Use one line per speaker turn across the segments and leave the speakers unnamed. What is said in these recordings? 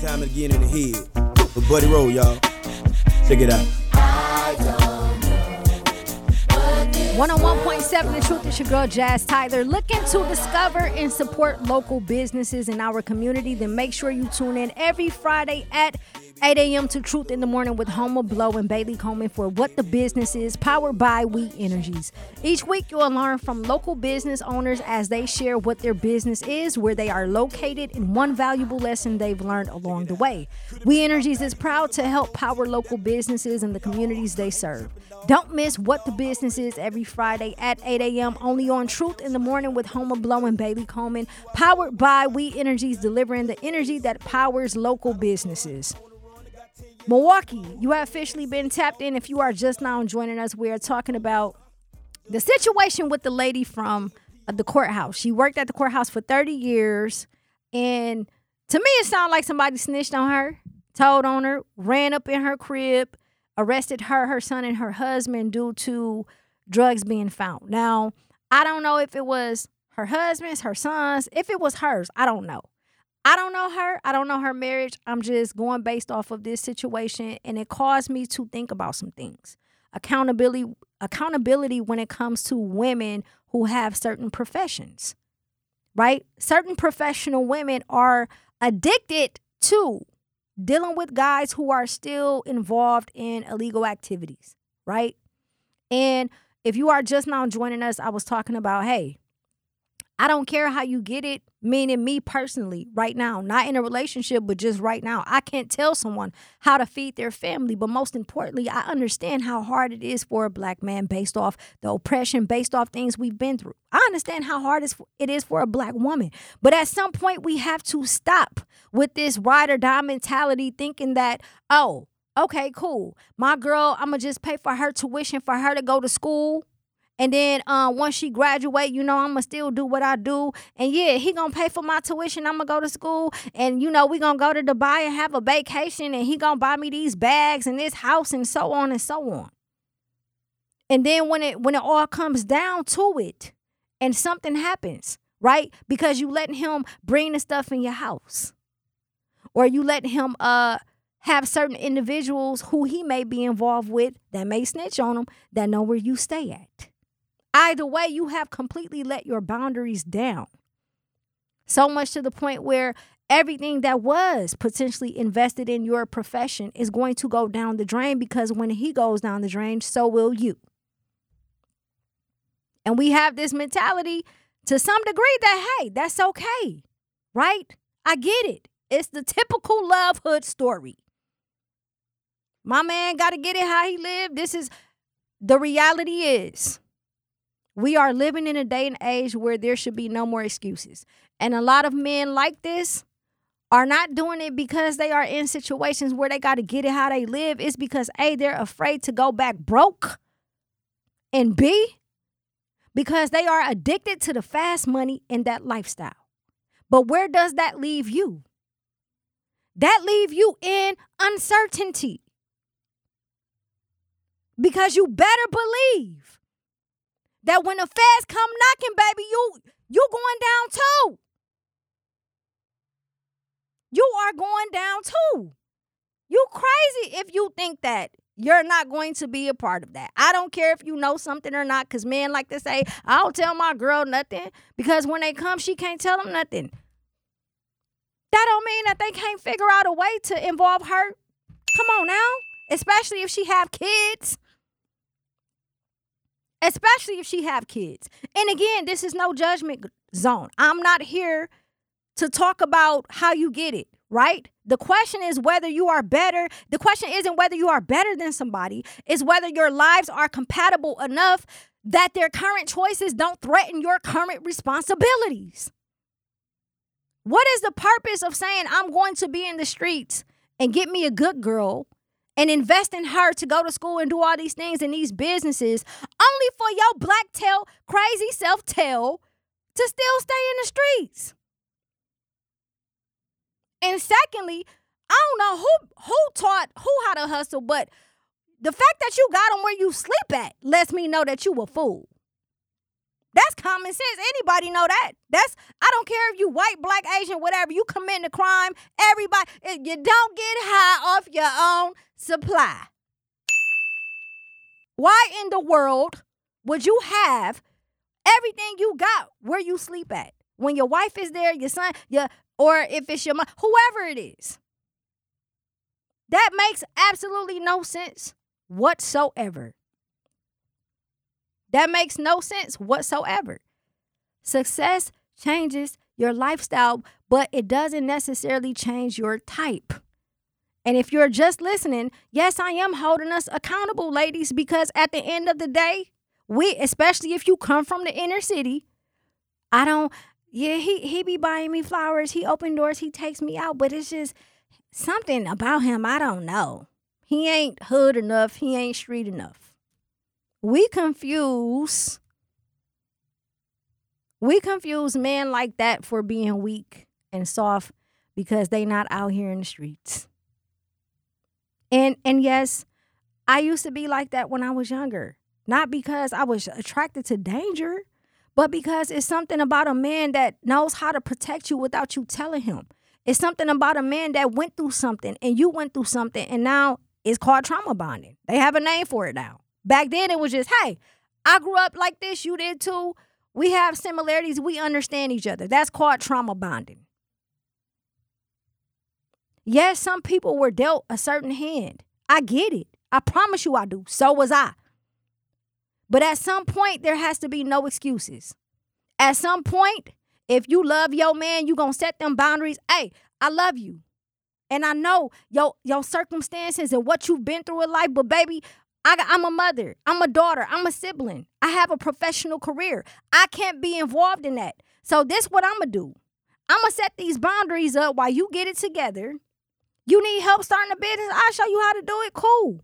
time and again in the head. But Buddy Roll, y'all. Check it out.
101.7 The Truth. It's your girl Jazz Tyler. Looking to discover and support local businesses in our community? Then make sure you tune in every Friday at 8 a.m. to Truth in the Morning with Homer Blow and Bailey Coleman for What the Business Is, powered by We Energies. Each week, you'll learn from local business owners as they share what their business is, where they are located, and one valuable lesson they've learned along the way. We Energies is proud to help power local businesses in the communities they serve. Don't miss What the Business Is every Friday at 8 a.m. only on Truth in the Morning with Homer Blow and Bailey Coleman, powered by We Energies, delivering the energy that powers local businesses. Milwaukee, you have officially been tapped in. If you are just now joining us, we are talking about the situation with the lady from the courthouse. She worked at the courthouse for 30 years, and to me, it sounded like somebody snitched on her, told on her, ran up in her crib, arrested her, her son, and her husband due to drugs being found. Now, I don't know if it was her husband's, her son's, if it was hers. I don't know. I don't know her. I don't know her marriage. I'm just going based off of this situation, and it caused me to think about some things. Accountability when it comes to women who have certain professions, right? Certain professional women are addicted to dealing with guys who are still involved in illegal activities, right? And if you are just now joining us, I was talking about, hey, I don't care how you get it, meaning me personally, right now, not in a relationship, but just right now. I can't tell someone how to feed their family, but most importantly, I understand how hard it is for a black man based off the oppression, based off things we've been through. I understand how hard it is for a black woman, but at some point, we have to stop with this ride or die mentality, thinking that, oh, okay, cool. My girl, I'm going to just pay for her tuition for her to go to school. And then once she graduate, I'm going to still do what I do. And yeah, he going to pay for my tuition. I'm going to go to school. And, we going to go to Dubai and have a vacation. And he going to buy me these bags and this house and so on and so on. And then when it all comes down to it and something happens, right? Because you letting him bring the stuff in your house. Or you letting him have certain individuals who he may be involved with that may snitch on him that know where you stay at. Either way, you have completely let your boundaries down. So much to the point where everything that was potentially invested in your profession is going to go down the drain, because when he goes down the drain, so will you. And we have this mentality to some degree that, hey, that's okay, right? I get it. It's the typical love hood story. My man got to get it how he lived. This is, the reality is, we are living in a day and age where there should be no more excuses. And a lot of men like this are not doing it because they are in situations where they got to get it how they live. It's because A, they're afraid to go back broke. And B, because they are addicted to the fast money and that lifestyle. But where does that leave you? That leave you in uncertainty. Because you better believe that when the feds come knocking, baby, you going down too. You are going down too. You crazy if you think that you're not going to be a part of that. I don't care if you know something or not, because men like to say, I don't tell my girl nothing, because when they come, she can't tell them nothing. That don't mean that they can't figure out a way to involve her. Come on now. Especially if she have kids. Especially if she have kids. And again, this is no judgment zone. I'm not here to talk about how you get it, right? The question is whether you are better. The question isn't whether you are better than somebody. It's whether your lives are compatible enough that their current choices don't threaten your current responsibilities. What is the purpose of saying I'm going to be in the streets and get me a good girl and invest in her to go to school and do all these things in these businesses, only for your black tail, crazy self-tail to still stay in the streets? And secondly, I don't know who taught who how to hustle, but the fact that you got them where you sleep at lets me know that you a fool. That's common sense. Anybody know that? I don't care if you white, black, Asian, whatever. You commit a crime, everybody, you don't get high off your own supply. Why in the world would you have everything you got where you sleep at? When your wife is there, your son, or if it's your mom, whoever it is. That makes absolutely no sense whatsoever. That makes no sense whatsoever. Success changes your lifestyle, but it doesn't necessarily change your type. And if you're just listening, yes, I am holding us accountable, ladies, because at the end of the day, especially if you come from the inner city, he be buying me flowers, he open doors, he takes me out, but it's just something about him, I don't know. He ain't hood enough, he ain't street enough. We confuse men like that for being weak and soft because they not out here in the streets. And yes, I used to be like that when I was younger. Not because I was attracted to danger, but because it's something about a man that knows how to protect you without you telling him. It's something about a man that went through something and you went through something, and now it's called trauma bonding. They have a name for it now. Back then it was just, hey, I grew up like this, you did too. We have similarities, we understand each other. That's called trauma bonding. Yes, some people were dealt a certain hand. I get it. I promise you I do. So was I. But at some point, there has to be no excuses. At some point, if you love your man, you going to set them boundaries. Hey, I love you. And I know your circumstances and what you've been through in life. But baby, I'm a mother. I'm a daughter. I'm a sibling. I have a professional career. I can't be involved in that. So this what I'm going to do. I'm going to set these boundaries up while you get it together. You need help starting a business? I'll show you how to do it. Cool.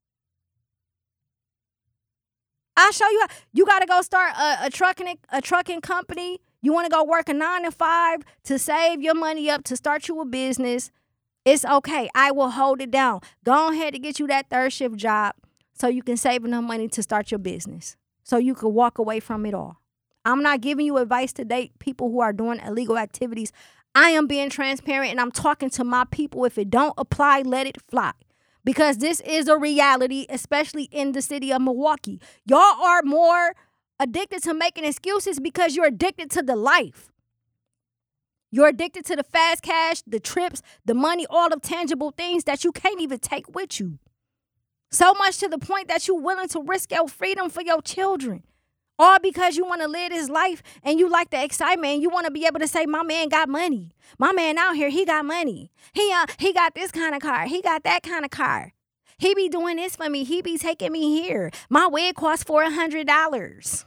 I'll show you how. You got to go start a trucking company. You want to go work a 9 to 5 to save your money up to start you a business. It's okay. I will hold it down. Go ahead and get you that third shift job so you can save enough money to start your business. So you can walk away from it all. I'm not giving you advice to date people who are doing illegal activities. I am being transparent and I'm talking to my people. If it don't apply, let it fly. Because this is a reality, especially in the city of Milwaukee. Y'all are more addicted to making excuses because you're addicted to the life. You're addicted to the fast cash, the trips, the money, all of tangible things that you can't even take with you. So much to the point that you're willing to risk your freedom for your children. All because you want to live this life and you like the excitement and you want to be able to say, my man got money. My man out here, he got money. He got this kind of car. He got that kind of car. He be doing this for me. He be taking me here. My wig costs $400.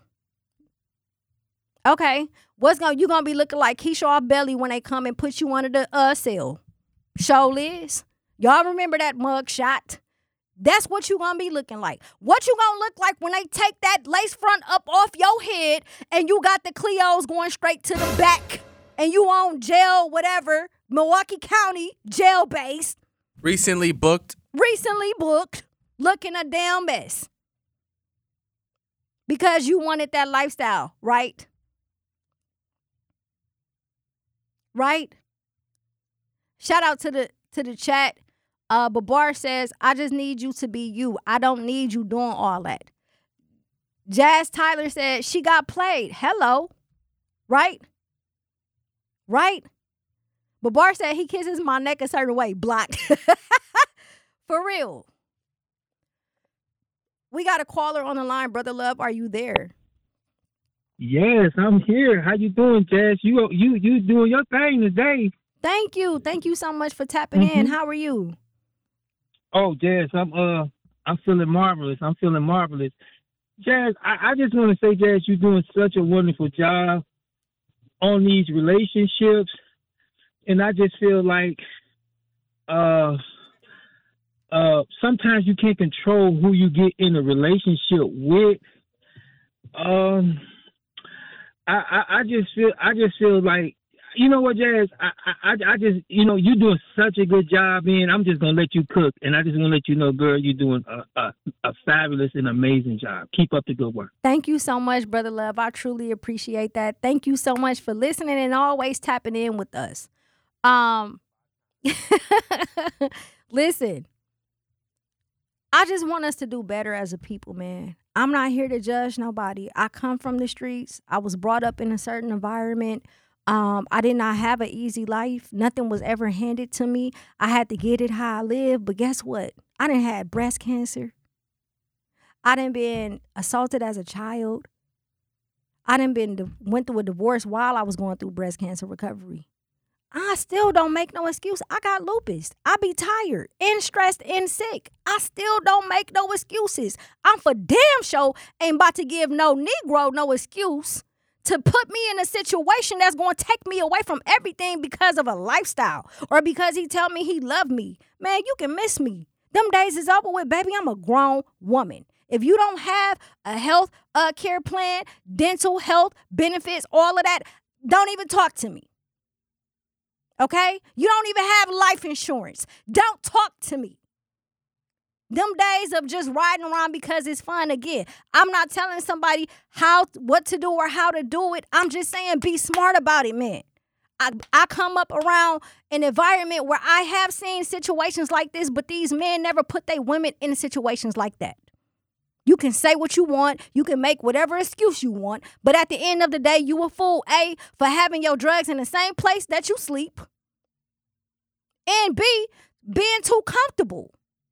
Okay, you gonna be looking like Keisha off Belly when they come and put you under the cell? Show Liz. Y'all remember that mug shot? That's what you gonna be looking like. What you gonna look like when they take that lace front up off your head and you got the Cleos going straight to the back and you on jail, whatever, Milwaukee County jail base.
Recently booked,
looking a damn mess. Because you wanted that lifestyle, right? Right? Shout out to the chat. Babar says, I just need you to be you. I don't need you doing all that. Jazz Tyler said, she got played. Hello. Right? Babar said he kisses my neck a certain way. Blocked. For real. We got a caller on the line. Brother Love, are you there?
Yes, I'm here. How you doing, Jazz? You doing your thing today.
Thank you. Thank you so much for tapping in. How are you?
Oh, Jazz, I'm feeling marvelous. Jazz, I just want to say, Jazz, you're doing such a wonderful job on these relationships. And I just feel like sometimes you can't control who you get in a relationship with. I just feel like, you know what, Jazz? I just, you're doing such a good job, man. I'm just gonna let you cook, and I just want to let you know, girl, you're doing a fabulous and amazing job. Keep up the good work.
Thank you so much, Brother Love. I truly appreciate that. Thank you so much for listening and always tapping in with us. Listen, I just want us to do better as a people, man. I'm not here to judge nobody. I come from the streets. I was brought up in a certain environment. I did not have an easy life. Nothing was ever handed to me. I had to get it how I live. But guess what? I done had breast cancer. I done been assaulted as a child. I done went through a divorce while I was going through breast cancer recovery. I still don't make no excuse. I got lupus. I be tired and stressed and sick. I still don't make no excuses. I'm for damn sure ain't about to give no Negro no excuse to put me in a situation that's going to take me away from everything because of a lifestyle or because he tell me he love me. Man, you can miss me. Them days is over with, baby. I'm a grown woman. If you don't have a health care plan, dental health benefits, all of that, don't even talk to me. Okay? You don't even have life insurance. Don't talk to me. Them days of just riding around because it's fun again. I'm not telling somebody what to do or how to do it. I'm just saying be smart about it, man. I come up around an environment where I have seen situations like this, but these men never put their women in situations like that. You can say what you want. You can make whatever excuse you want. But at the end of the day, you a fool, A, for having your drugs in the same place that you sleep. And B, being too comfortable.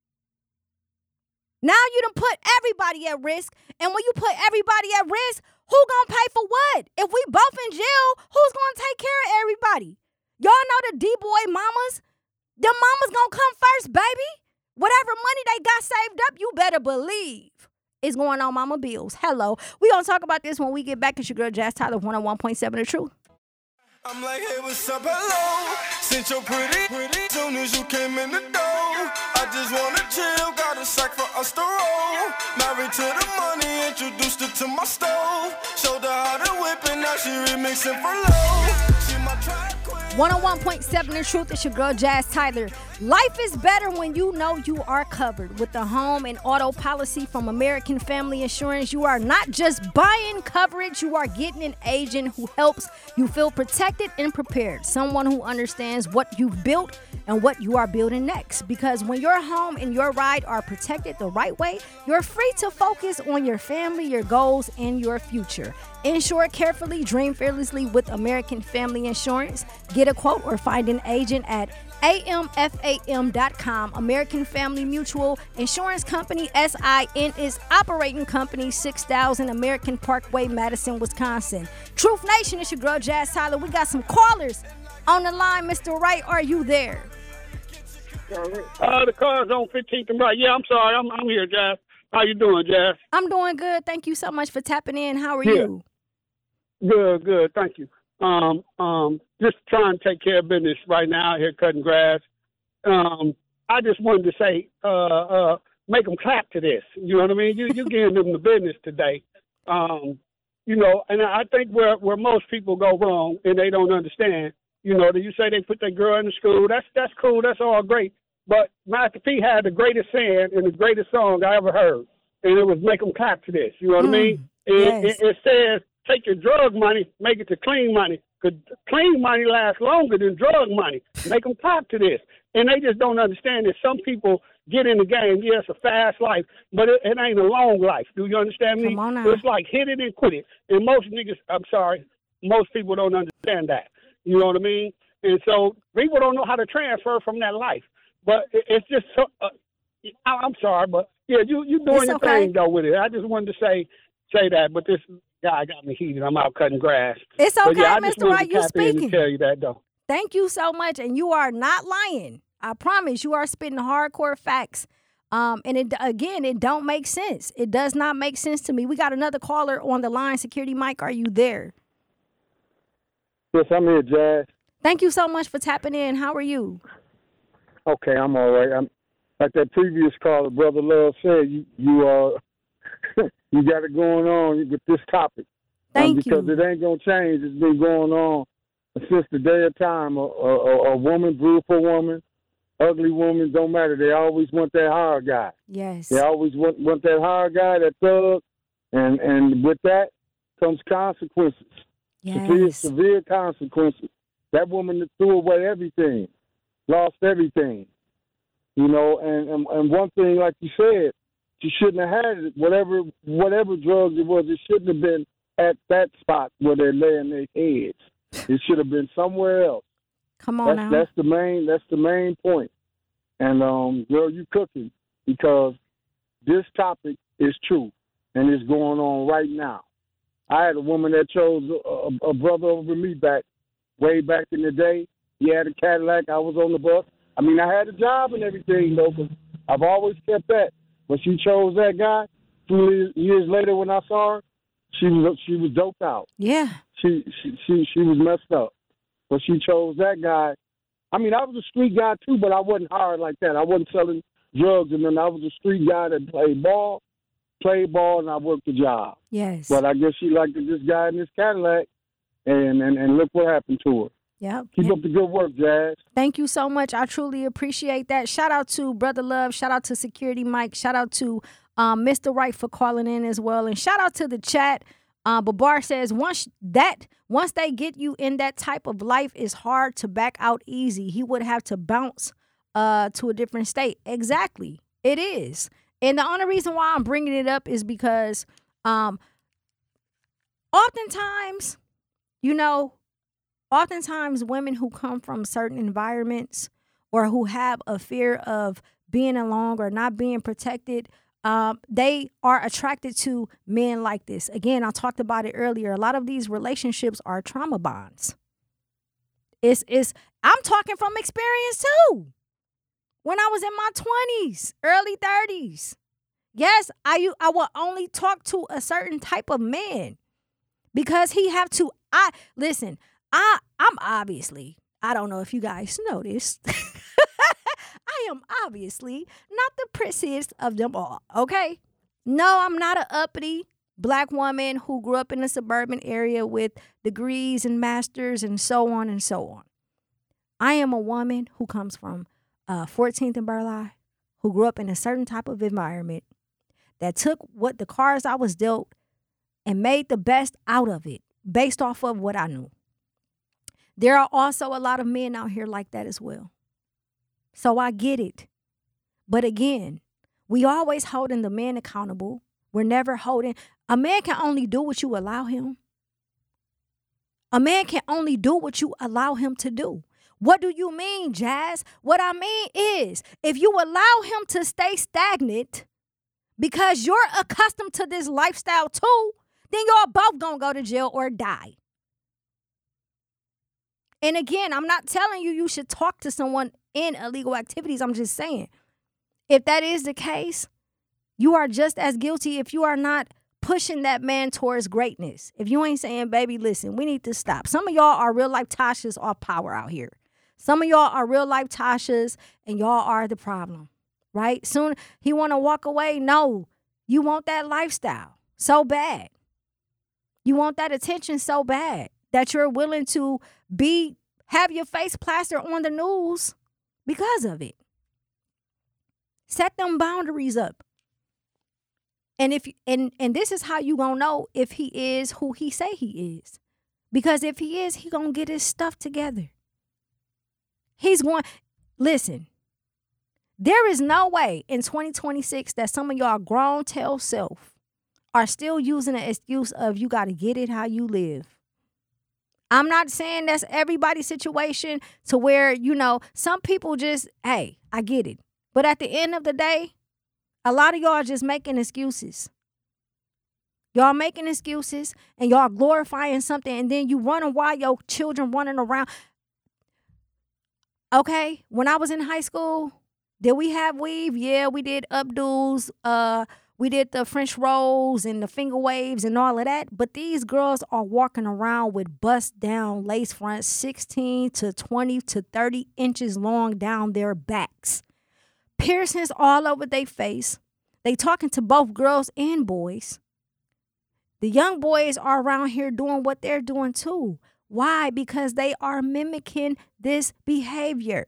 Now you done put everybody at risk. And when you put everybody at risk, who gonna pay for what? If we both in jail, who's gonna take care of everybody? Y'all know the D-boy mamas? The mamas gonna come first, baby. Whatever money they got saved up, you better believe is going on mama bills. Hello. We gonna talk about this when we get back. It's your girl Jazz Tyler, 101.7 The Truth.
I'm like, hey, what's up, hello? Since you're pretty, soon as you came in the door, I just wanna chill, got a sack for us to roll. Married to the money, introduced her to my stove. Showed her how to whip and now she remixing for low. She my track queen.
101.7 The Truth. It's your girl Jazz Tyler. Life is better when you know you are covered. With the home and auto policy from American Family Insurance, you are not just buying coverage, you are getting an agent who helps you feel protected and prepared. Someone who understands what you've built and what you are building next. Because when your home and your ride are protected the right way, you're free to focus on your family, your goals, and your future. Insure carefully, dream fearlessly with American Family Insurance. Get a quote or find an agent at amfam.com. American Family Mutual Insurance Company, SIN, is operating company 6000 American Parkway, Madison, Wisconsin. Truth Nation, it's your girl Jazz Tyler. We got some callers on the line. Mr. Wright, are you there?
The car's on 15th and Right. Yeah, I'm sorry. I'm here, Jazz. How you doing, Jazz?
I'm doing good. Thank you so much for tapping in. How are you?
Good. Thank you. Just trying to take care of business right now out here cutting grass. I just wanted to say, make them clap to this. You know what I mean? You giving them the business today. And I think where most people go wrong and they don't understand, you say they put their girl in the school. That's cool. That's all great. But Master P had the greatest saying and the greatest song I ever heard. And it was make them clap to this. You know what I mean?
Yes.
It says, take your drug money, make it to clean money. Because clean money lasts longer than drug money. Make them clap to this. And they just don't understand that some people get in the game. Yeah, it's a fast life, but it ain't a long life. Do you understand me?
Come on now.
It's like hit it and quit it. And most people don't understand that. You know what I mean? And so people don't know how to transfer from that life. But it's just so, I'm sorry, but yeah, you doing your thing though with it. I just wanted to say that, but this guy got me heated. I'm out cutting grass.
It's okay,
yeah,
Mr. Wright. You speaking?
Tell you that though.
Thank you so much, and you are not lying. I promise you are spitting hardcore facts. And it don't make sense. It does not make sense to me. We got another caller on the line. Security Mike, are you there?
Yes, I'm here, Jazz.
Thank you so much for tapping in. How are you?
Okay, I'm all right. I'm like that previous caller, Brother Love said. You you got it going on with this topic.
Thank
because
you.
it ain't gonna change. It's been going on since the day of time, a woman, beautiful woman, ugly woman, don't matter. They always want that hard guy.
Yes.
They always want that hard guy, that thug, and with that comes consequences.
Yes.
Severe consequences. That woman that threw away everything, lost everything. You know, and one thing, like you said, she shouldn't have had it. Whatever drugs it was, it shouldn't have been at that spot where they're laying their heads. It should have been somewhere else.
Come on now.
That's the main point. And girl, you cooking, because this topic is true and it's going on right now. I had a woman that chose a brother over me way back in the day. He had a Cadillac. I was on the bus. I mean, I had a job and everything, though, because I've always kept that. But she chose that guy. 2 years later, when I saw her, she was doped out.
Yeah.
She was messed up. But she chose that guy. I mean, I was a street guy, too, but I wasn't hard like that. I wasn't selling drugs, and then I was a street guy that played ball, and I worked the job.
Yes.
But I guess she liked this guy in this Cadillac, and look what happened to her.
Yep.
Keep up the good work, Jazz.
Thank you so much. I truly appreciate that. Shout out to Brother Love. Shout out to Security Mike. Shout out to Mr. Wright for calling in as well. And shout out to the chat. Babar says, once they get you in that type of life, it's hard to back out easy. He would have to bounce to a different state. Exactly. It is. And the only reason why I'm bringing it up is because oftentimes, women who come from certain environments or who have a fear of being alone or not being protected, they are attracted to men like this. Again, I talked about it earlier. A lot of these relationships are trauma bonds. I'm talking from experience too. When I was in my 20s, early 30s, yes, I will only talk to a certain type of man because he have to. I'm obviously, I don't know if you guys noticed, I am obviously not the prettiest of them all, okay? No, I'm not an uppity black woman who grew up in a suburban area with degrees and masters and so on and so on. I am a woman who comes from 14th and Burleigh, who grew up in a certain type of environment that took what the cards I was dealt and made the best out of it based off of what I knew. There are also a lot of men out here like that as well. So I get it. But again, we always holding the man accountable. We're never holding. A man can only do what you allow him. A man can only do what you allow him to do. What do you mean, Jazz? What I mean is, if you allow him to stay stagnant because you're accustomed to this lifestyle too, then y'all both gonna go to jail or die. And again, I'm not telling you should talk to someone in illegal activities. I'm just saying, if that is the case, you are just as guilty if you are not pushing that man towards greatness. If you ain't saying, baby, listen, we need to stop. Some of y'all are real life Tashas off power out here. Some of y'all are real life Tashas and y'all are the problem, right? Soon he want to walk away. No, you want that lifestyle so bad. You want that attention so bad that you're willing to have your face plastered on the news because of it. Set them boundaries up. And this is how you gonna know if he is who he say he is. Because if he is, he gonna get his stuff together. Listen, there is no way in 2026 that some of y'all grown tell self are still using the excuse of you gotta get it how you live. I'm not saying that's everybody's situation to where, some people just, hey, I get it. But at the end of the day, a lot of y'all are just making excuses. Y'all making excuses and y'all glorifying something, and then you wondering why your children running around. Okay, when I was in high school, did we have weave? Yeah, we did updos. We did the French rolls and the finger waves and all of that. But these girls are walking around with bust down lace fronts 16 to 20 to 30 inches long down their backs. Piercings all over their face. They talking to both girls and boys. The young boys are around here doing what they're doing too. Why? Because they are mimicking this behavior.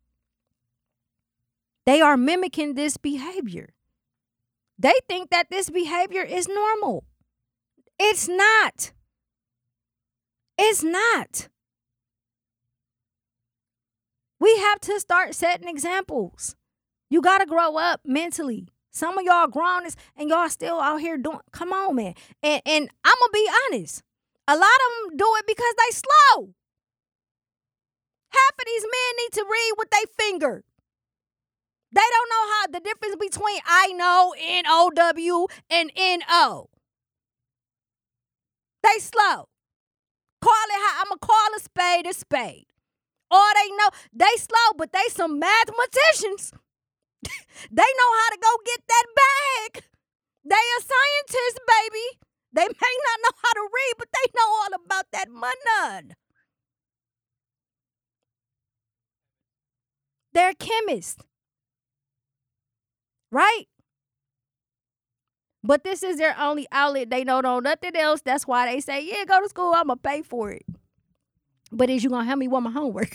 They are mimicking this behavior. They think that this behavior is normal. It's not. It's not. We have to start setting examples. You got to grow up mentally. Some of y'all grown and y'all still out here doing, come on, man. And I'm going to be honest. A lot of them do it because they slow. Half of these men need to read with their finger. They don't know how the difference between I know, N-O-W, and N-O. They slow. I'm going to call a spade a spade. Or they know, they slow, but they some mathematicians. They know how to go get that bag. They a scientist, baby. They may not know how to read, but they know all about that money. They're chemists. Right? But this is their only outlet. They don't know nothing else. That's why they say, yeah, go to school. I'm going to pay for it. But is you going to help me with my homework?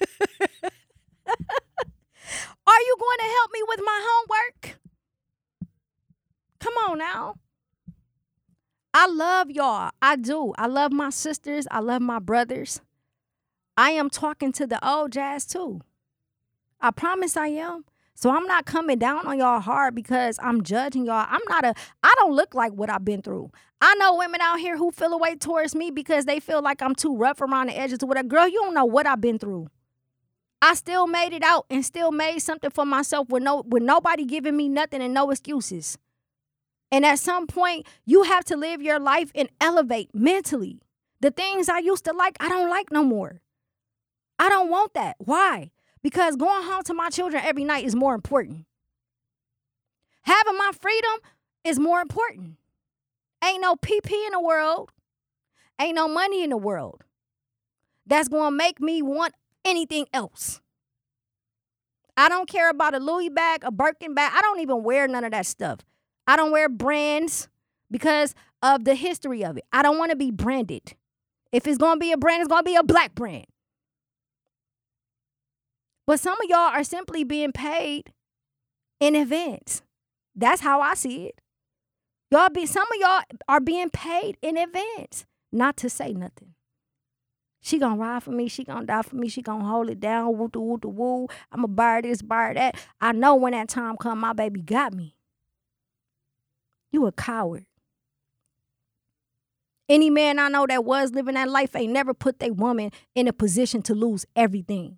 Are you going to help me with my homework? Come on now. I love y'all. I do. I love my sisters. I love my brothers. I am talking to the old jazz too. I promise I am. So I'm not coming down on y'all hard because I'm judging y'all. I don't look like what I've been through. I know women out here who feel away towards me because they feel like I'm too rough around the edges. With a girl, you don't know what I've been through. I still made it out and still made something for myself with nobody giving me nothing and no excuses. And at some point, you have to live your life and elevate mentally. The things I used to like, I don't like no more. I don't want that. Why? Because going home to my children every night is more important. Having my freedom is more important. Ain't no PP in the world. Ain't no money in the world that's going to make me want anything else. I don't care about a Louis bag, a Birkin bag. I don't even wear none of that stuff. I don't wear brands because of the history of it. I don't want to be branded. If it's going to be a brand, it's going to be a black brand. But some of y'all are simply being paid in advance. That's how I see it. Some of y'all are being paid in advance not to say nothing. She gonna ride for me. She gonna die for me. She gonna hold it down. Woo, woo, woo. I'm gonna buy this, buy that. I know when that time come, my baby got me. You a coward. Any man I know that was living that life ain't never put their woman in a position to lose everything.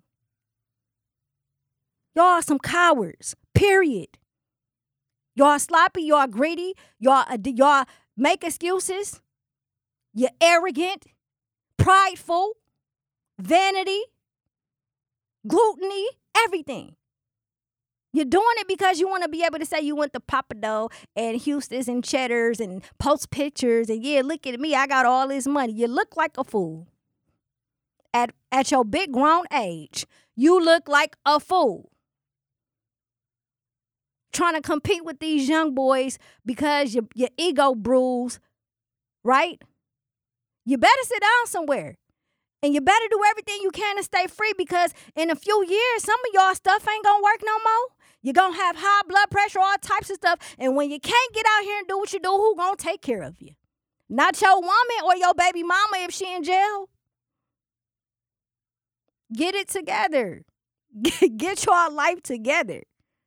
Y'all some cowards, period. Y'all sloppy, y'all greedy, y'all make excuses. You're arrogant, prideful, vanity, gluttony, everything. You're doing it because you want to be able to say you went to Papado and Houston's and Cheddar's and post pictures and yeah, look at me, I got all this money. You look like a fool. At your big grown age, you look like a fool. Trying to compete with these young boys because your ego bruised, right? You better sit down somewhere. And you better do everything you can to stay free because in a few years, some of y'all stuff ain't going to work no more. You're going to have high blood pressure, all types of stuff. And when you can't get out here and do what you do, who going to take care of you? Not your woman or your baby mama if she in jail. Get it together. Get your life together.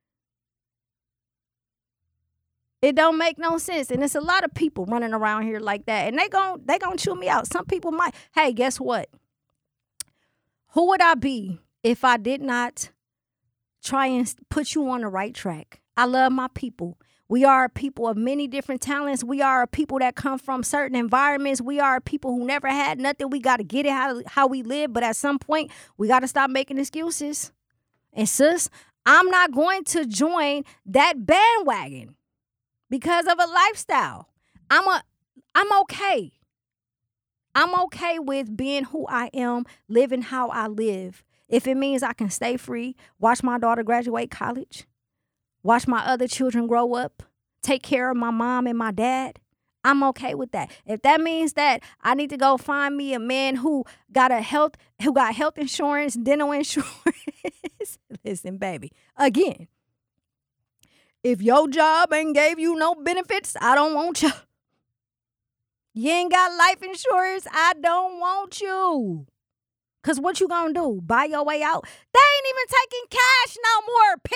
It don't make no sense. And it's a lot of people running around here like that. And they gon' chew me out. Some people might. Hey, guess what? Who would I be if I did not try and put you on the right track? I love my people. We are a people of many different talents. We are a people that come from certain environments. We are a people who never had nothing. We got to get it how we live. But at some point, we got to stop making excuses. And sis, I'm not going to join that bandwagon. Because of a lifestyle. I'm okay. I'm okay with being who I am, living how I live. If it means I can stay free, watch my daughter graduate college, watch my other children grow up, take care of my mom and my dad, I'm okay with that. If that means that I need to go find me a man who got health insurance, dental insurance. Listen, baby. Again, if your job ain't gave you no benefits, I don't want you. You ain't got life insurance, I don't want you. Because what you gonna do? Buy your way out? They ain't even taking cash no more, P.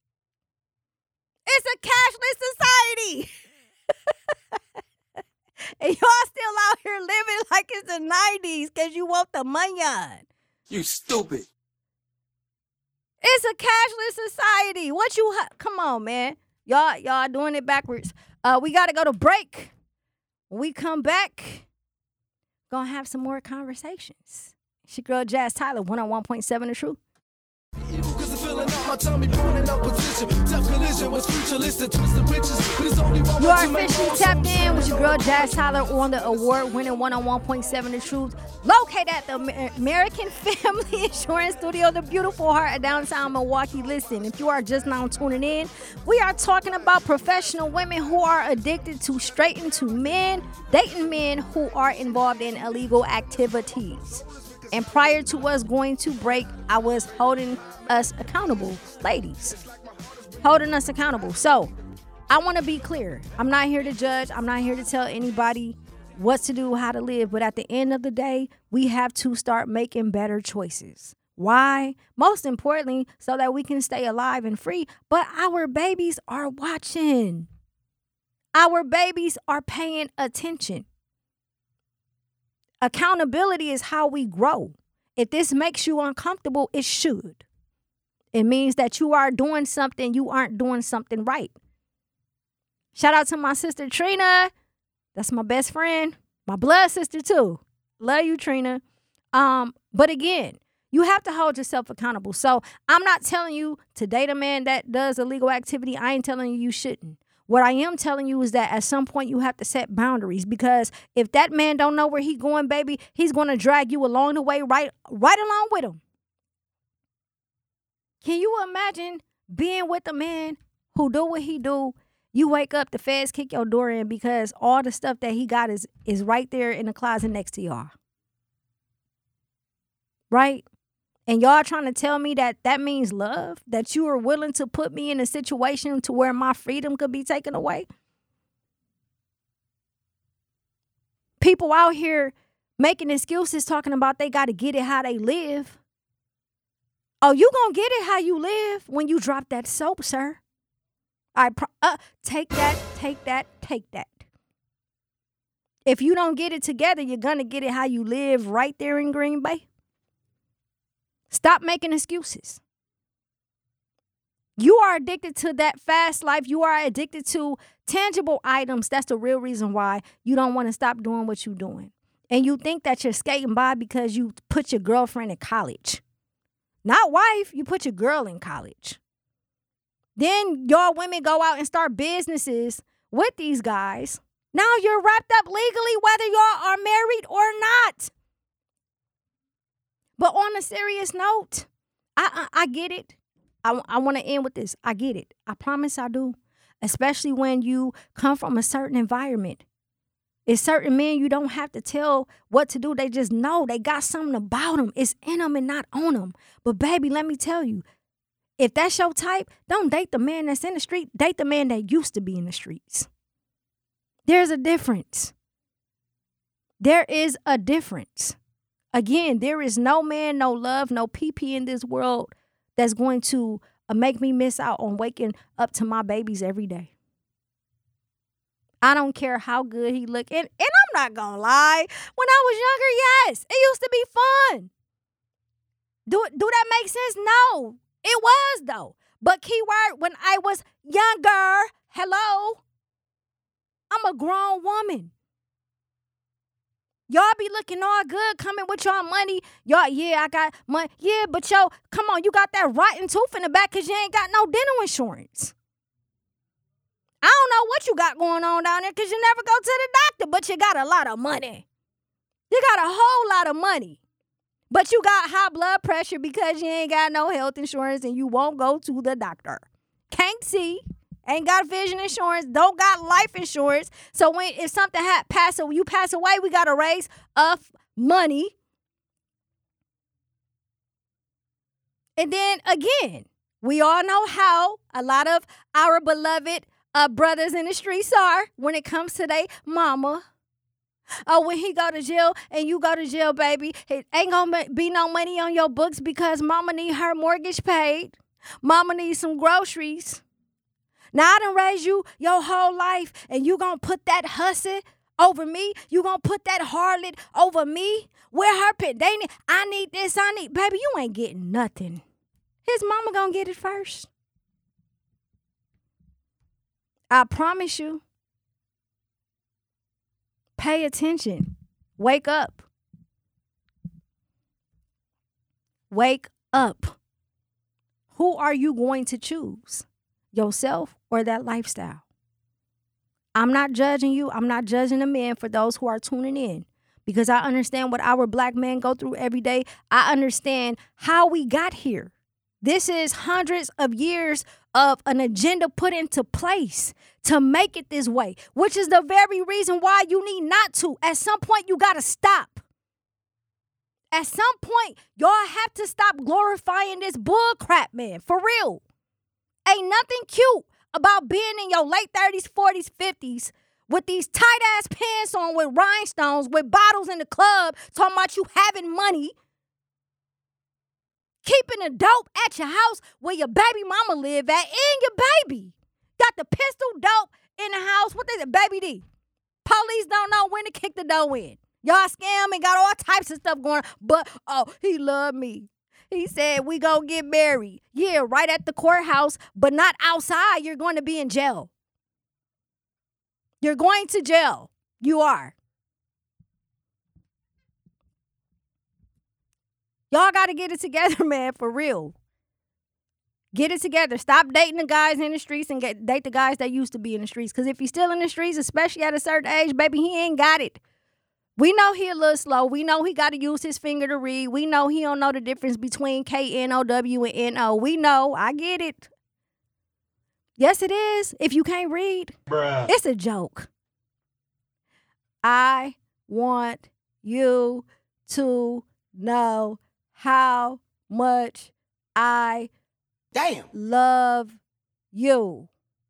It's a cashless society. And y'all still out here living like it's the 90s because you want the money.
You stupid.
It's a cashless society. Come on, man. Y'all doing it backwards. We got to go to break. When we come back, gonna have some more conversations. It's your girl Jazz Tyler, 101.7 The Truth. You are officially tapped in with your girl Jazz Tyler on the award-winning 101.7 The Truth, located at the American Family Insurance Studio, the beautiful heart of downtown Milwaukee. Listen, if you are just now tuning in, we are talking about professional women who are addicted to straight to men, dating men who are involved in illegal activities. And prior to us going to break, I was holding us accountable, ladies. Holding us accountable. So, I want to be clear. I'm not here to judge. I'm not here to tell anybody what to do, how to live. But at the end of the day, we have to start making better choices. Why? Most importantly, so that we can stay alive and free. But our babies are watching. Our babies are paying attention. Accountability is how we grow. If this makes you uncomfortable, it should. It means that you are doing something, you aren't doing something right. Shout out to my sister Trina. That's my best friend, my blood sister too. Love you, Trina. But again, you have to hold yourself accountable. So I'm not telling you to date a man that does illegal activity. I ain't telling you shouldn't. What I am telling you is that at some point you have to set boundaries, because if that man don't know where he's going, baby, he's going to drag you along the way, right along with him. Can you imagine being with a man who do what he do? You wake up, the feds kick your door in because all the stuff that he got is right there in the closet next to y'all. Right? And y'all trying to tell me that means love? That you are willing to put me in a situation to where my freedom could be taken away? People out here making excuses talking about they got to get it how they live. Oh, you gonna get it how you live when you drop that soap, sir. Take that. If you don't get it together, you're gonna get it how you live right there in Green Bay. Stop making excuses. You are addicted to that fast life. You are addicted to tangible items. That's the real reason why you don't want to stop doing what you're doing. And you think that you're skating by because you put your girlfriend in college. Not wife, you put your girl in college. Then y'all women go out and start businesses with these guys. Now you're wrapped up legally whether y'all are married or not. But on a serious note, I get it. I want to end with this. I get it. I promise I do. Especially when you come from a certain environment. It's certain men you don't have to tell what to do. They just know. They got something about them. It's in them and not on them. But baby, let me tell you, if that's your type, don't date the man that's in the street. Date the man that used to be in the streets. There's a difference. There is a difference. Again, there is no man, no love, no PP in this world that's going to make me miss out on waking up to my babies every day. I don't care how good he look. And I'm not going to lie. When I was younger, yes, it used to be fun. Do that make sense? No, it was though. But keyword, when I was younger, hello, I'm a grown woman. Y'all be looking all good, coming with y'all money. Y'all, yeah, I got money. Yeah, but yo, come on, you got that rotten tooth in the back because you ain't got no dental insurance. I don't know what you got going on down there because you never go to the doctor, but you got a lot of money. You got a whole lot of money. But you got high blood pressure because you ain't got no health insurance and you won't go to the doctor. Can't see ain't got vision insurance, don't got life insurance. So if something you pass away, we got to raise up money. And then again, we all know how a lot of our beloved brothers in the streets are when it comes to their mama. Oh, when he go to jail and you go to jail, baby, it ain't gonna be no money on your books because mama need her mortgage paid. Mama needs some groceries. Now, I done raised you your whole life and you gonna put that hussy over me? You gonna put that harlot over me? Where her pit? I need this, baby, you ain't getting nothing. His mama gonna get it first. I promise you. Pay attention. Wake up. Wake up. Who are you going to choose? Yourself or that lifestyle? I'm not judging you. I'm not judging the men for those who are tuning in because I understand what our black men go through every day. I understand how we got here. This is hundreds of years of an agenda put into place to make it this way, which is the very reason why you need not to. At some point, you got to stop. At some point, y'all have to stop glorifying this bull crap, man. For real. Ain't nothing cute about being in your late 30s, 40s, 50s with these tight-ass pants on with rhinestones, with bottles in the club, talking about you having money, keeping the dope at your house where your baby mama live at and your baby. Got the pistol dope in the house. What is it, baby D? Police don't know when to kick the door in. Y'all scam and got all types of stuff going on. But, he loved me. He said, we gonna get married. Yeah, right at the courthouse, but not outside. You're going to be in jail. You're going to jail. You are. Y'all got to get it together, man, for real. Get it together. Stop dating the guys in the streets and date the guys that used to be in the streets. Because if he's still in the streets, especially at a certain age, baby, he ain't got it. We know he a little slow. We know he got to use his finger to read. We know he don't know the difference between K-N-O-W and N-O. We know. I get it. Yes, it is. If you can't read, bruh, it's a joke. I want you to know how much I love you.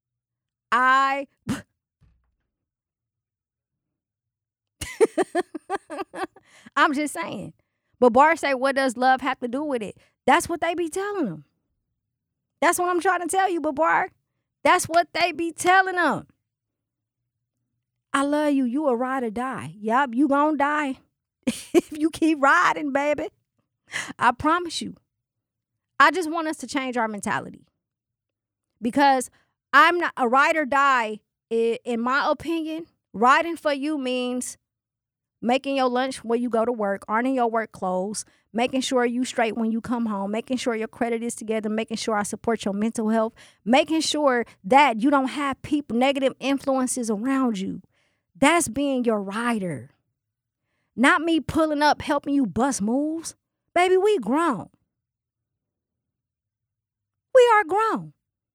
I'm just saying. But Bar say, what does love have to do with it? That's what they be telling them. That's what I'm trying to tell you, Bar. That's what they be telling them. I love you. You a ride or die. Yup, you gonna die if you keep riding, baby. I promise you. I just want us to change our mentality. Because I'm not a ride or die, in my opinion. Riding for you means making your lunch where you go to work, ironing your work clothes, making sure you straight when you come home, making sure your credit is together, making sure I support your mental health, making sure that you don't have negative influences around you. That's being your rider. Not me pulling up, helping you bust moves. Baby, we grown. We are grown.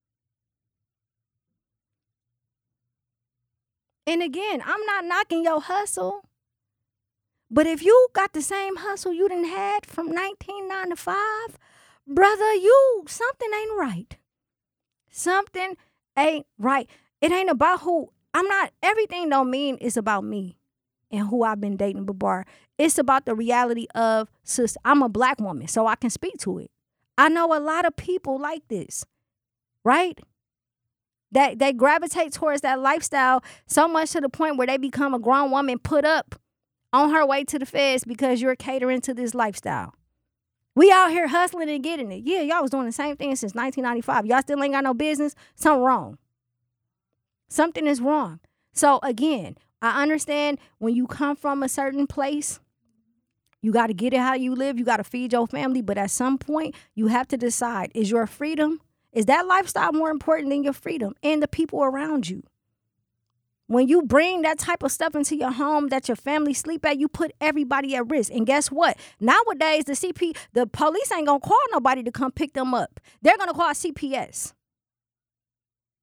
And again, I'm not knocking your hustle. But if you got the same hustle you done had from 1995, brother, something ain't right. Something ain't right. It ain't about everything don't mean it's about me and who I've been dating, Babar. It's about the reality of, sister, I'm a black woman, so I can speak to it. I know a lot of people like this, right? That they gravitate towards that lifestyle so much to the point where they become a grown woman put up on her way to the feds because you're catering to this lifestyle. We out here hustling and getting it. Yeah, y'all was doing the same thing since 1995. Y'all still ain't got no business. Something wrong. Something is wrong. So again, I understand when you come from a certain place, you got to get it how you live. You got to feed your family. But at some point, you have to decide, is your freedom, is that lifestyle more important than your freedom and the people around you? When you bring that type of stuff into your home that your family sleep at, you put everybody at risk. And guess what? Nowadays, the police ain't going to call nobody to come pick them up. They're going to call CPS.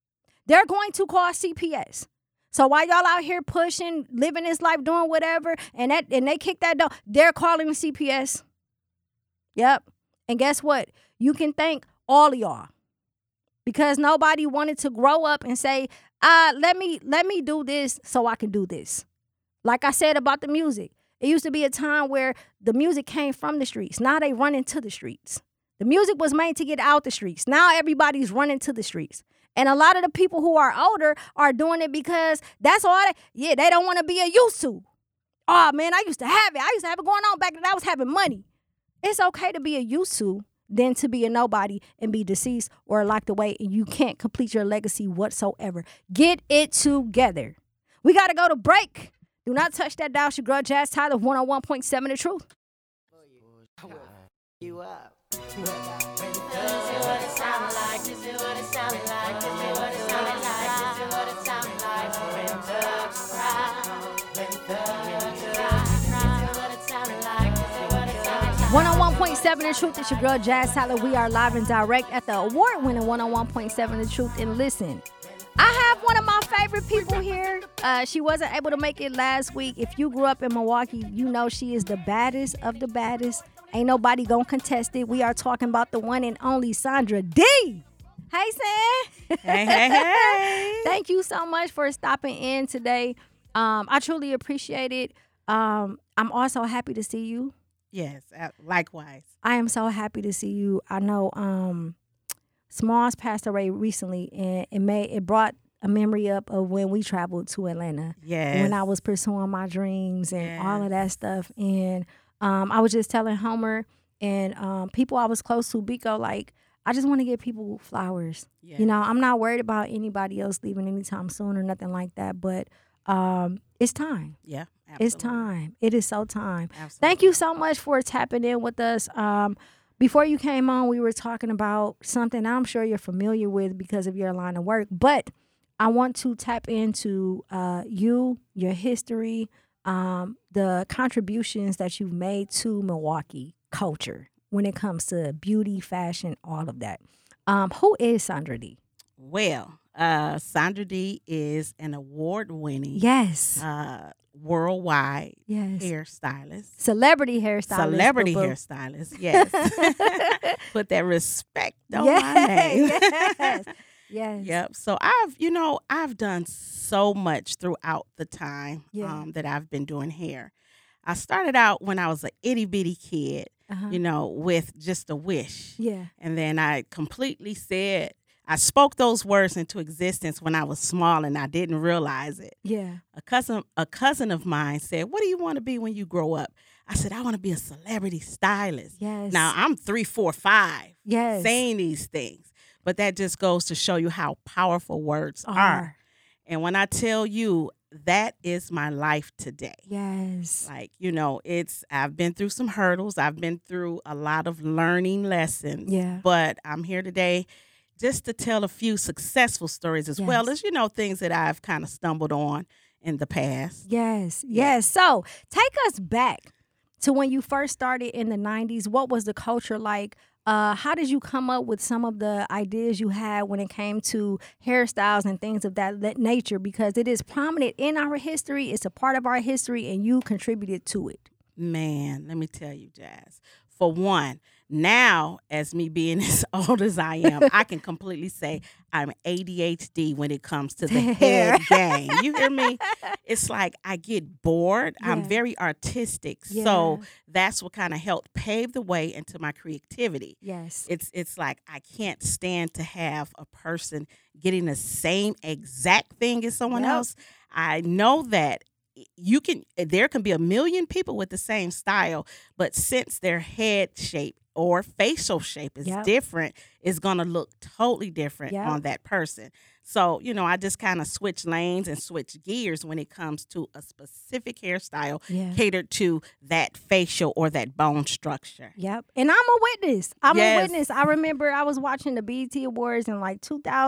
they're going to call CPS. So while y'all out here pushing, living this life, doing whatever, and they kick that door, they're calling the CPS. Yep. And guess what? You can thank all of y'all because nobody wanted to grow up and say, let me do this so I can do this. Like I said about the music, it used to be a time where the music came from the streets. Now they run into the streets. The music was made to get out the streets. Now everybody's running to the streets. And a lot of the people who are older are doing it because that's all they don't want to be a used to. Oh, man, I used to have it. I used to have it going on back then I was having money. It's okay to be a used to than to be a nobody and be deceased or locked away and you can't complete your legacy whatsoever. Get it together. We got to go to break. Do not touch that dial. It's your girl Jazz Tyler, 101.7 The Truth.
You up.
One on 1.7 The Truth. It's your girl Jazz Tyler. We are live and direct at the award-winning 101.7 The Truth. And listen, I have one of my favorite people here. She wasn't able to make it last week. If you grew up in Milwaukee, you know she is the baddest of the baddest. Ain't nobody gonna contest it. We are talking about the one and only Sandra D. Hey, Sam.
Hey.
Thank you so much for stopping in today. I truly appreciate it. I'm also happy to see you.
Yes, likewise.
I am so happy to see you. I know Smalls passed away recently, and it brought a memory up of when we traveled to Atlanta.
Yes.
When I was pursuing my dreams and all of that stuff. And I was just telling Homer and people I was close to, Biko, like, I just want to give people flowers.
Yes.
You know, I'm not worried about anybody else leaving anytime soon or nothing like that, but it's time.
Yeah, absolutely.
It's time. It is so time.
Absolutely.
Thank you so much for tapping in with us. Before you came on, we were talking about something I'm sure you're familiar with because of your line of work, but I want to tap into you, your history, the contributions that you've made to Milwaukee culture when it comes to beauty, fashion, all of that. Who is Sandra D?
Well, Sandra D is an award-winning,
Yes.
worldwide
Yes.
hairstylist.
Celebrity hairstylist.
Celebrity
boo-boo.
hairstylist, yes. Put that respect on
Yes.
my name.
Yes. Yes.
Yep. So I've done so much throughout the time
Yeah.
that I've been doing hair. I started out when I was an itty bitty kid, with just a wish.
Yeah.
And then I completely I spoke those words into existence when I was small and I didn't realize it.
Yeah.
A cousin of mine said, "What do you want to be when you grow up?" I said, "I want to be a celebrity stylist."
Yes.
Now I'm 3, 4, 5
Yes.
saying these things, but that just goes to show you how powerful words are.
Are.
And when I tell you that is my life today.
Yes.
Like, I've been through some hurdles. I've been through a lot of learning lessons.
Yeah.
But I'm here today just to tell a few successful stories as well as, things that I've kind of stumbled on in the past.
Yes.
Yeah.
Yes. So take us back to when you first started in the 90s. What was the culture like? How did you come up with some of the ideas you had when it came to hairstyles and things of that nature? Because it is prominent in our history. It's a part of our history, and you contributed to it.
Man, let me tell you, Jazz. For one, now, as me being as old as I am, I can completely say I'm ADHD when it comes to the hair game. You hear me? It's like I get bored.
Yeah.
I'm very artistic.
Yeah.
So that's what kind of helped pave the way into my creativity.
Yes.
It's like I can't stand to have a person getting the same exact thing as someone
Yep.
else. I know that there can be a million people with the same style, but since their head shape or facial shape is
Yep.
different, it's going to look totally different
Yep.
on that person. So, I just kind of switch lanes and switch gears when it comes to a specific hairstyle
Yeah.
catered to that facial or that bone structure.
Yep. And I'm a witness. I'm a
Yes.
witness. I remember I was watching the BET Awards in like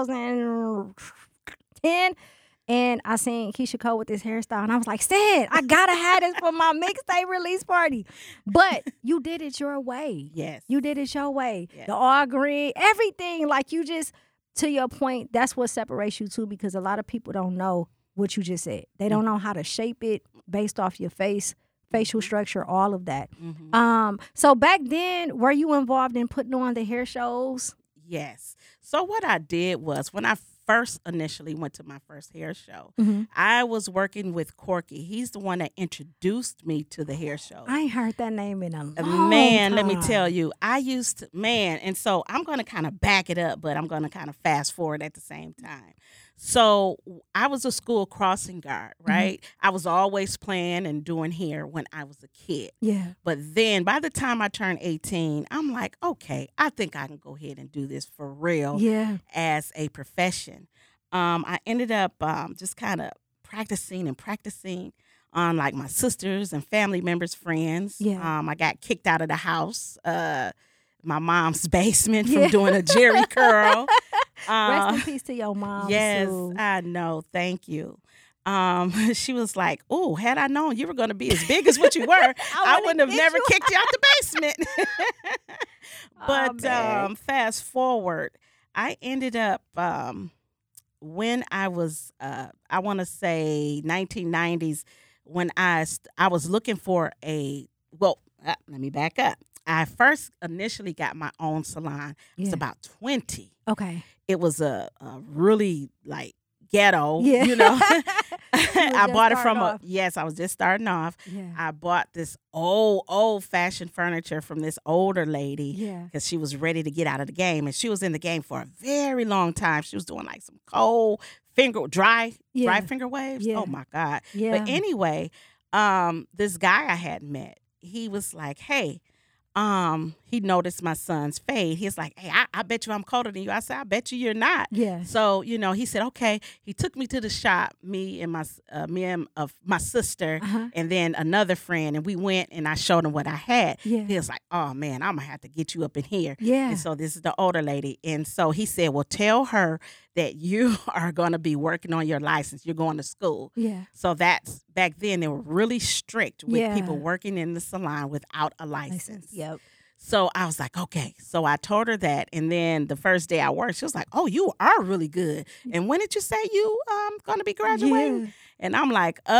2010. And I seen Keisha Cole with this hairstyle. And I was like, Sid, I got to have this for my mixtape release party. But you did it your way.
Yes.
You did it your way.
Yes.
The all green, everything. Like you just to your point, that's what separates you too, because a lot of people don't know what you just said. They don't know how to shape it based off your face, facial structure, all of that. So back then, were you involved in putting on the hair shows?
Yes. So what I did was when I first initially went to my first hair show,
Mm-hmm.
I was working with Corky. He's the one that introduced me to the hair show.
I ain't heard that name in a long
Man,
time.
let me tell you, I used to, and so I'm going to kind of back it up, but I'm going to kind of fast forward at the same time. So I was a school crossing guard, right? I was always playing and doing hair when I was a kid.
Yeah.
But then by the time I turned 18, I'm like, okay, I think I can go ahead and do this for real
Yeah.
as a profession. I ended up just kind of practicing on like my sisters and family members, friends.
Yeah.
I got kicked out of the house, my mom's basement from doing a Jerry curl.
Rest in peace to your mom.
Yes,
Sue.
I know. Thank you. She was like, "Oh, had I known you were going to be as big as what you were, I wouldn't have never kicked you out the basement." But
man.
fast forward, I ended up when I was, I want to say 1990s, when I was looking for let me back up. I first initially got my own salon. I was
Yeah.
about 20.
Okay.
It was a really like ghetto,
Yeah.
you know.
You were
I
just
bought it from
starting off.
I was just starting off.
Yeah.
I bought this old fashioned furniture from this older lady
Yeah.
because she was ready to get out of the game, and she was in the game for a very long time. She was doing like some cold dry
Yeah.
finger waves.
Yeah.
Oh my God.
Yeah.
But anyway, this guy I had met, he was like, hey, he noticed my son's fade. He's like, hey, I bet you I'm colder than you. I said, I bet you you're not.
Yeah.
So, he said, okay. He took me to the shop, me and my sister,
Uh-huh.
and then another friend, and we went and I showed him what I had.
Yeah.
He was like, oh man, I'm gonna have to get you up in here.
Yeah.
And so this is the older lady. And so he said, well, tell her that you are gonna be working on your license. You're going to school.
Yeah.
So that's back then they were really strict with
Yeah.
people working in the salon without a license.
Yep.
So I was like, okay. So I told her that, and then the first day I worked, she was like, "Oh, you are really good." And when did you say you gonna be graduating?
Yeah.
And I'm like,
You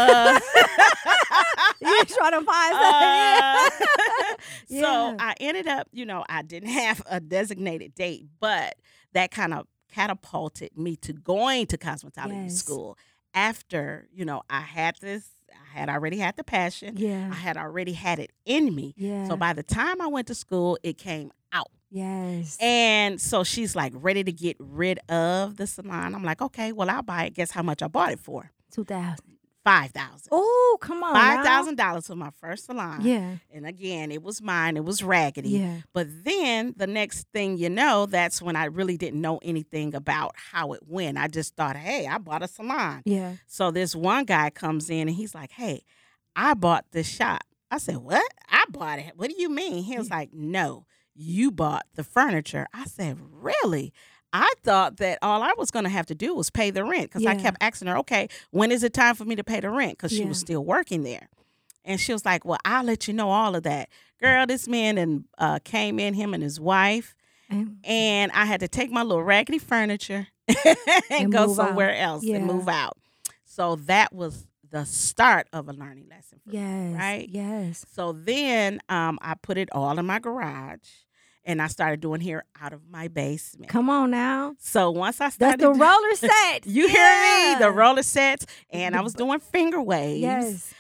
trying to find something? Yeah.
So I ended up, I didn't have a designated date, but that kind of catapulted me to going to cosmetology
Yes.
school after, I had already had the passion.
Yeah.
I had already had it in me.
Yeah.
So by the time I went to school, it came out.
Yes.
And so she's like ready to get rid of the salon. I'm like, okay, well, I'll buy it. Guess how much I bought it for?
2000.
$5,000.
Oh, come on. now.
$5,000 for my first salon.
Yeah.
And again, it was mine. It was raggedy.
Yeah.
But then the next thing you know, that's when I really didn't know anything about how it went. I just thought, hey, I bought a salon.
Yeah.
So this one guy comes in and he's like, hey, I bought this shop. I said, what? I bought it. What do you mean? He was like, no, you bought the furniture. I said, really? I thought that all I was going to have to do was pay the rent because I
Yeah.
kept asking her, okay, when is it time for me to pay the rent? Because she
Yeah.
was still working there. And she was like, well, I'll let you know all of that. Girl, this man and came in, him and his wife, and I had to take my little raggedy furniture and go
move
somewhere
out.
else
Yeah.
and move out. So that was the start of a learning lesson for me,
Yes.
right?
Yes.
So then I put it all in my garage, and I started doing hair out of my basement.
Come on now.
So once I
That's
started,
the roller set.
you hear me? The roller sets, and I was doing finger waves.
Yes.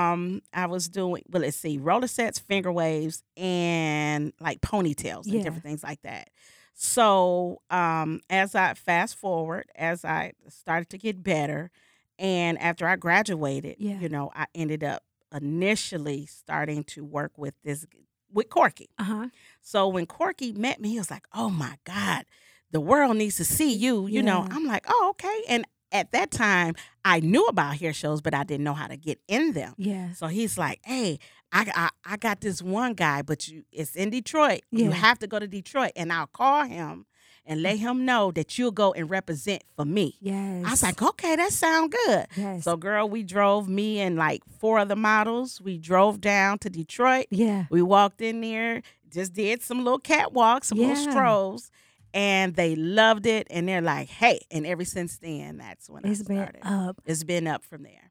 I was doing, well, let's see, roller sets, finger waves, and like ponytails and
Yeah.
different things like that. So as I fast forward, as I started to get better, and after I graduated,
Yeah.
I ended up initially starting to work with Corky.
Uh-huh.
So when Corky met me, he was like, oh my God, the world needs to see you. You know,
Yeah.
I'm like, oh, okay. And at that time, I knew about hair shows, but I didn't know how to get in them.
Yeah.
So he's like, hey, I got this one guy, but it's in Detroit.
Yeah.
You have to go to Detroit. And I'll call him and let him know that you'll go and represent for me.
Yes.
I was like, okay, that sound good.
Yes.
So, girl, we drove, me and like 4 other models. We drove down to Detroit.
Yeah.
We walked in there, just did some little catwalks, some little
Yeah.
strolls. and they loved it, and they're like, hey, and ever since then, that's when
It's
I
been
started.
up.
It's been up from there.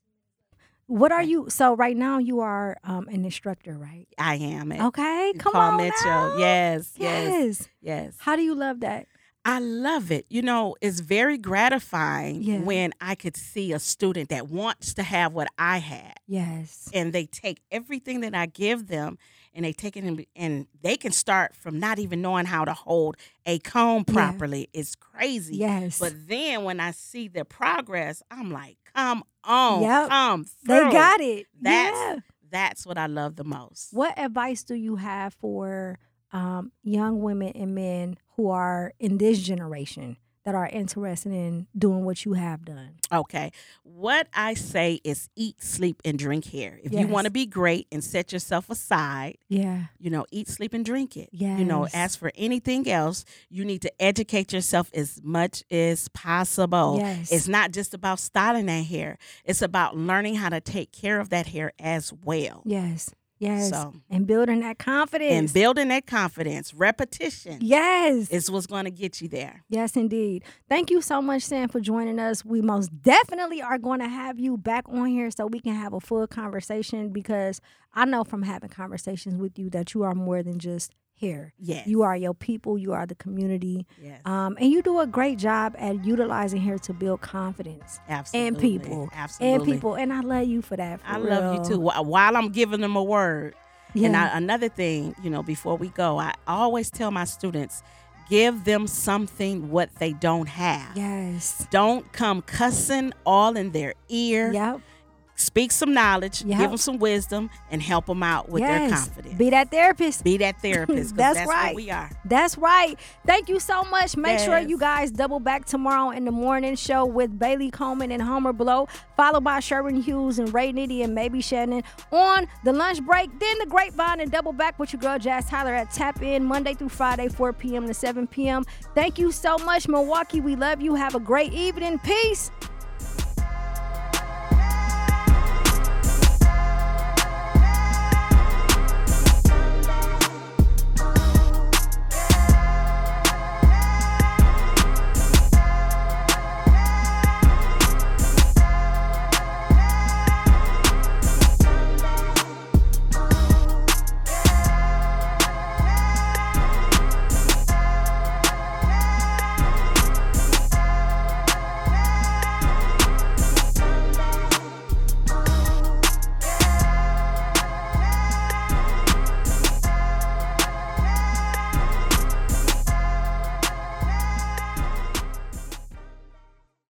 What are you? So right now you are an instructor, right?
I am. At
Okay, come
Paul
on
Mitchell.
now.
Yes.
Yes. How do you love that?
I love it. You know, it's very gratifying
Yeah.
when I could see a student that wants to have what I had,
Yes.
and they take everything that I give them, and they take it and they can start from not even knowing how to hold a comb properly. It's crazy.
Yes.
But then when I see their progress, I'm like, come on,
Yep.
come through.
They got it.
That's
Yeah.
that's what I love the most.
What advice do you have for young women and men who are in this generation that are interested in doing what you have done?
Okay. What I say is eat, sleep, and drink here. If you
Yes.
want to be great and set yourself aside,
Yeah.
eat, sleep, and drink it.
Yes.
As for anything else, you need to educate yourself as much as possible.
Yes.
It's not just about styling that hair. It's about learning how to take care of that hair as well.
Yes. Yes.
So-
and building that confidence.
And building that confidence, repetition
Yes.
is what's going to get you there.
Yes, indeed. Thank you so much, Sam, for joining us. We most definitely are going to have you back on here so we can have a full conversation, because I know from having conversations with you that you are more than just here.
Yes.
You are your people. You are the community.
Yes.
And you do a great job at utilizing here to build confidence
Absolutely.
and people.
Absolutely.
And people. And I love you for that. For
I love you
real.
too. While I'm giving them a word.
Yeah.
And another thing, before we go, I always tell my students, give them something what they don't have.
Yes.
Don't come cussing all in their ear.
Yep.
Speak some knowledge,
Yep.
give them some wisdom, and help them out with their confidence.
Be that therapist.
Be that therapist. 'Cause
That's
that's
right.
what we are.
That's right. Thank you so much. Make sure
Yes.
you guys double back tomorrow in the morning show with Bailey Coleman and Homer Blow, followed by Sherwin Hughes and Ray Nitty and Maybe Shannon on the lunch break. Then the Grapevine, and double back with your girl Jazz Tyler at Tap In Monday through Friday, 4 p.m. to 7 p.m. Thank you so much, Milwaukee. We love you. Have a great evening. Peace.